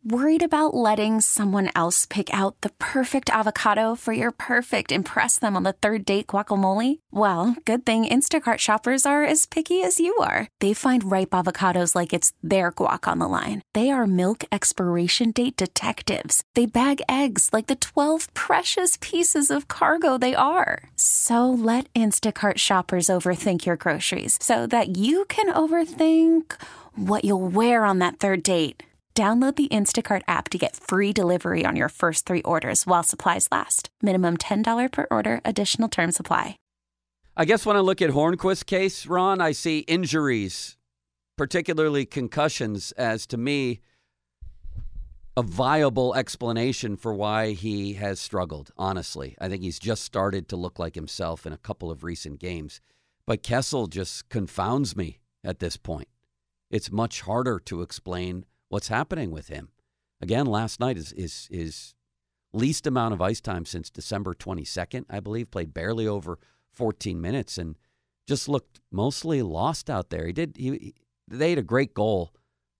Worried about letting someone else pick out the perfect avocado for your perfect impress them on the third date guacamole? Well, good thing Instacart shoppers are as picky as you are. They find ripe avocados like it's their guac on the line. They are milk expiration date detectives. They bag eggs like the 12 precious pieces of cargo they are. So let Instacart shoppers overthink your groceries so that you can overthink what you'll wear on that third date. Download the Instacart app to get free delivery on your first 3 orders while supplies last. Minimum $10 per order. Additional terms apply. I guess when I look at Hornquist's case, Ron, I see injuries, particularly concussions, as to me a viable explanation for why he has struggled, honestly. I think he's just started to look like himself in a couple of recent games. But Kessel just confounds me at this point. It's much harder to explain what's happening with him. Again, last night is his least amount of ice time since December 22nd, I believe. Played barely over 14 minutes and just looked mostly lost out there. They had a great goal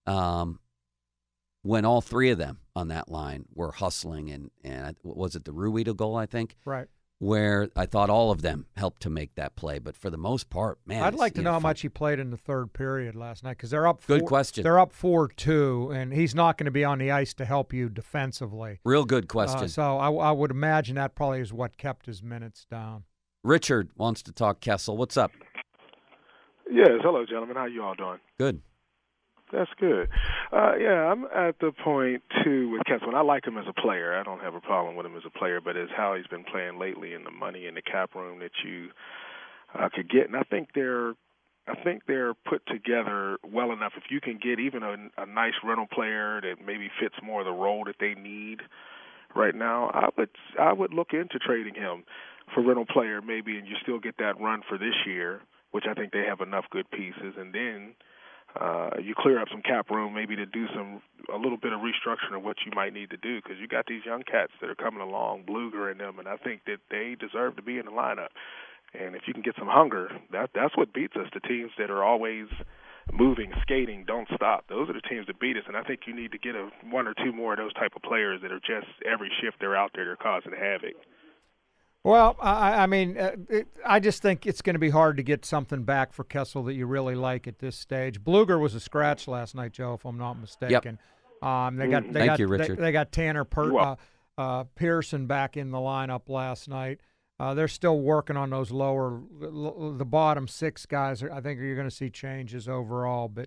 when all three of them on that line were hustling. And was it the Rueda goal, I think? Right. Where I thought all of them helped to make that play. But for the most part, man. I'd like to know how much he played in the third period last night because they're up. Good question. They're up 4-2, and he's not going to be on the ice to help you defensively. Real good question. So I would imagine that probably is what kept his minutes down. Richard wants to talk Kessel. What's up? Yes. Hello, gentlemen. How you all doing? Good. That's good. I'm at the point, too, with Kessel. And I like him as a player. I don't have a problem with him as a player, but it's how he's been playing lately and the money in the cap room that you could get. And I think they're put together well enough. If you can get even a nice rental player that maybe fits more of the role that they need right now, I would look into trading him for rental player maybe, and you still get that run for this year, which I think they have enough good pieces. And then you clear up some cap room maybe to do a little bit of restructuring of what you might need to do because you got these young cats that are coming along, Bluger and them, and I think that they deserve to be in the lineup. And if you can get some hunger, that's what beats us. The teams that are always moving, skating, don't stop. Those are the teams that beat us, and I think you need to get one or two more of those type of players that are just every shift they're out there, they're causing havoc. Well, I just think it's going to be hard to get something back for Kessel that you really like at this stage. Bluger was a scratch last night, Joe, if I'm not mistaken. Yep. Thank you, Richard. They got Tanner Pearson back in the lineup last night. They're still working on those the bottom 6 guys. I think you're going to see changes overall, but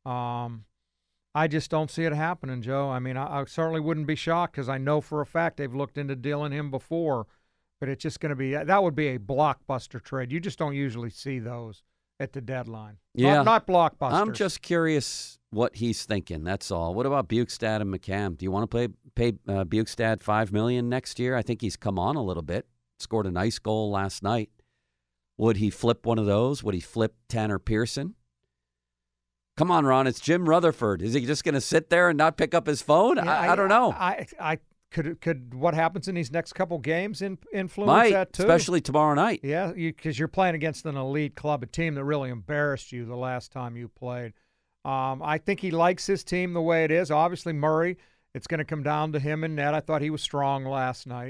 I just don't see it happening, Joe. I mean, I certainly wouldn't be shocked because I know for a fact they've looked into dealing him before. But it's just going to be – that would be a blockbuster trade. You just don't usually see those at the deadline. Yeah. Not blockbusters. I'm just curious what he's thinking, that's all. What about Bukestad and McCann? Do you want to pay Bukestad $5 million next year? I think he's come on a little bit. Scored a nice goal last night. Would he flip one of those? Would he flip Tanner Pearson? Come on, Ron. It's Jim Rutherford. Is he just going to sit there and not pick up his phone? Yeah, I don't know. Could what happens in these next couple games influence that too? Especially tomorrow night. Yeah, because you're playing against an elite club, a team that really embarrassed you the last time you played. I think he likes his team the way it is. Obviously, Murray, it's going to come down to him and net. I thought he was strong last night.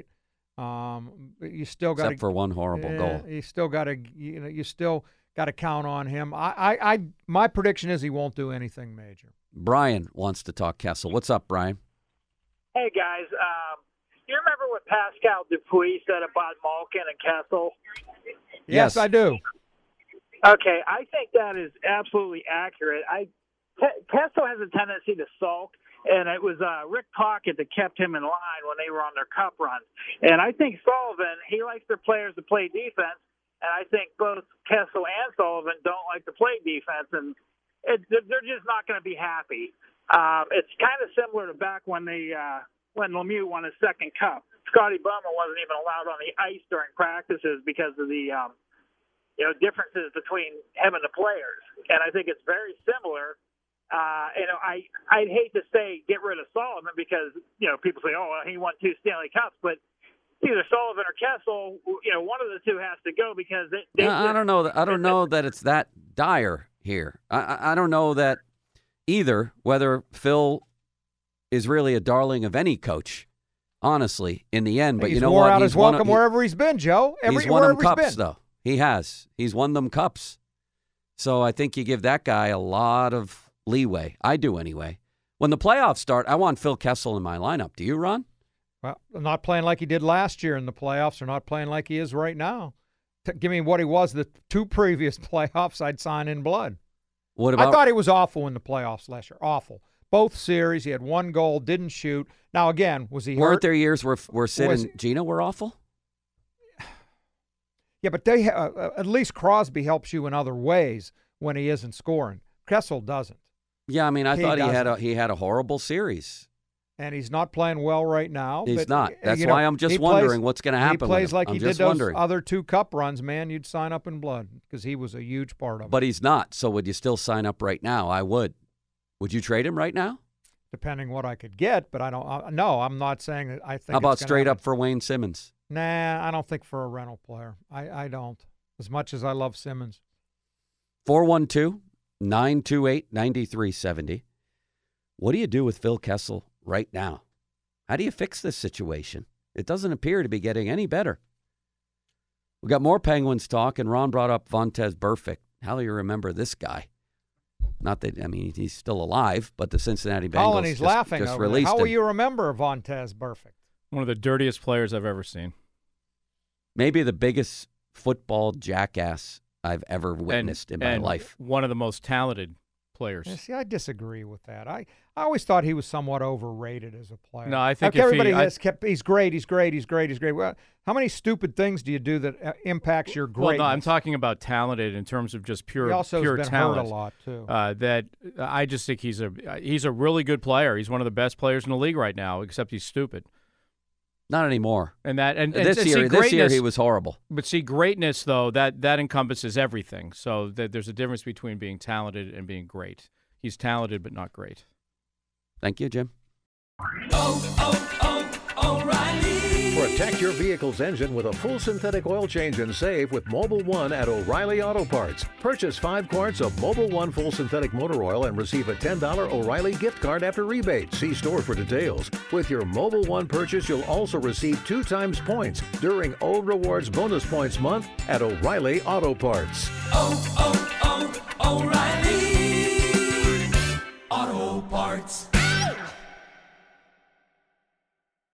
You still got except for one horrible goal. You still got to you still got to count on him. My prediction is he won't do anything major. Brian wants to talk Kessel. What's up, Brian? Hey, guys. Do you remember what Pascal Dupuis said about Malkin and Kessel? Yes, I do. Okay, I think that is absolutely accurate. Kessel has a tendency to sulk, and it was Rick Tocchet that kept him in line when they were on their cup run. And I think Sullivan, he likes their players to play defense, and I think both Kessel and Sullivan don't like to play defense, and they're just not going to be happy. It's kind of similar to back when Lemieux won his second cup. Scotty Bowman wasn't even allowed on the ice during practices because of the differences between him and the players. And I think it's very similar. I'd hate to say get rid of Sullivan because people say, oh, well, he won 2 Stanley Cups, but either Sullivan or Kessel, one of the two has to go because I don't know. I don't know that it's that dire here. I don't know that either. Whether Phil is really a darling of any coach, honestly, in the end. But he's you know wore what? out his welcome wherever he's been, Joe. He's won them cups, though. He has. He's won them cups. So I think you give that guy a lot of leeway. I do anyway. When the playoffs start, I want Phil Kessel in my lineup. Do you, Ron? Well, not playing like he did last year in the playoffs, or not playing like he is right now. Give me what he was the 2 previous playoffs, I'd sign in blood. What about? I thought he was awful in the playoffs last year. Awful. Both series, he had 1 goal, didn't shoot. Now, again, was he hurt? Weren't there years where Sid and Gina were awful? Yeah, but they at least Crosby helps you in other ways when he isn't scoring. Kessel doesn't. Yeah, I mean, I thought he had a horrible series. And he's not playing well right now. He's not. That's why I'm just wondering what's going to happen. He plays like he did those other 2 cup runs, man. You'd sign up in blood because he was a huge part of it. But he's not. So would you still sign up right now? I would. Would you trade him right now? Depending what I could get, but I don't. No, I'm not saying that I think. How about straight up for Wayne Simmons? Nah, I don't think for a rental player. I don't. As much as I love Simmons. 412-928-9370. What do you do with Phil Kessel right now? How do you fix this situation? It doesn't appear to be getting any better. We got more Penguins talk, and Ron brought up Vontaze Burfict. How do you remember this guy? Not that, I mean, he's still alive, but the Cincinnati Bengals just released him. How will you remember Vontaze Burfict? One of the dirtiest players I've ever seen. Maybe the biggest football jackass I've ever witnessed in my life. One of the most talented players. Yeah, see, I disagree with that. I always thought he was somewhat overrated as a player. No, I think everybody has kept. He's great. Well, how many stupid things do you do that impacts your greatness? Well, no, I'm talking about talented in terms of just pure. He also pure has been talent. hurt a lot too. That I just think he's a really good player. He's one of the best players in the league right now. Except he's stupid. Not anymore. And this year he was horrible. But see, greatness though that encompasses everything. So there's a difference between being talented and being great. He's talented but not great. Thank you, Jim. O'Reilly. Protect your vehicle's engine with a full synthetic oil change and save with Mobil 1 at O'Reilly Auto Parts. Purchase 5 quarts of Mobil 1 full synthetic motor oil and receive a $10 O'Reilly gift card after rebate. See store for details. With your Mobil 1 purchase, you'll also receive 2 times points during O Rewards Bonus Points Month at O'Reilly Auto Parts. O'Reilly Auto Parts.